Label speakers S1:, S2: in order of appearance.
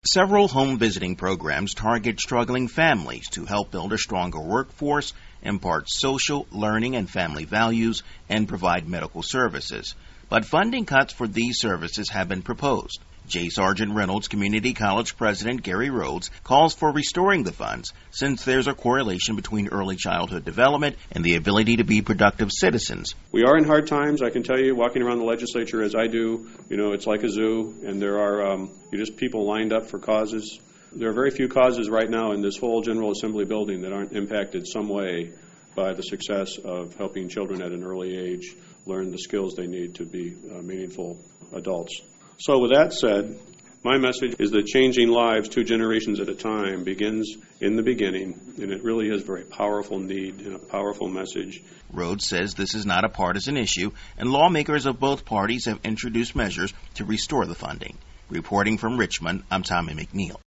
S1: Several home visiting programs target struggling families to help build a stronger workforce, impart social, learning, and family values, and provide medical services. But funding cuts for these services have been proposed. J. Sargent Reynolds Community College President Gary Rhodes calls for restoring the funds since there's a correlation between early childhood development and the ability to be productive citizens.
S2: We are in hard times, I can tell you, walking around the legislature as I do, it's like a zoo, and there are just people lined up for causes. There are very few causes right now in this whole General Assembly building that aren't impacted some way by the success of helping children at an early age learn the skills they need to be meaningful adults. So with that said, my message is that changing lives 2 generations at a time begins in the beginning, and it really is a very powerful need and a powerful message.
S1: Rhodes says this is not a partisan issue, and lawmakers of both parties have introduced measures to restore the funding. Reporting from Richmond, I'm Tommy McNeil.